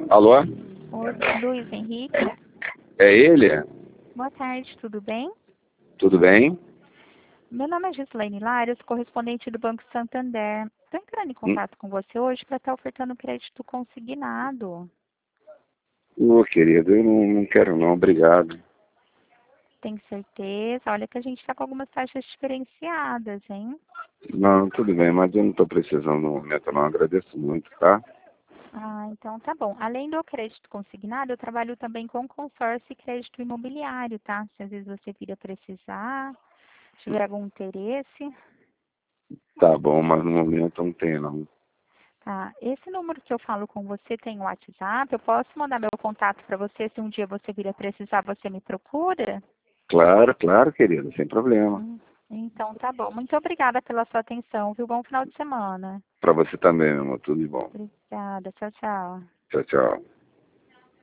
Alô? Oi, Luiz Henrique. É ele? Boa tarde, tudo bem? Tudo bem? Meu nome é Gislaine Larios, correspondente do Banco Santander. Estou entrando em Hum? contato com você hoje para estar ofertando crédito consignado. Ô, querido, eu não quero não, obrigado. Tem certeza? Olha que a gente está com algumas taxas diferenciadas, hein? Não, tudo bem, mas eu não estou precisando no momento não, agradeço muito, tá? Ah, então tá bom. Além do crédito consignado, eu trabalho também com consórcio e crédito imobiliário, tá? Se às vezes você vir a precisar, tiver algum interesse. Tá bom, mas no momento não tem não. Tá. Esse número que eu falo com você tem o WhatsApp? Eu posso mandar meu contato para você se um dia você vir a precisar, você me procura? Claro, claro, querido, sem problema. Então tá bom. Muito obrigada pela sua atenção, viu? Bom final de semana. Pra você também, meu amor, tudo de bom. Obrigada. Tchau, tchau. Tchau, tchau.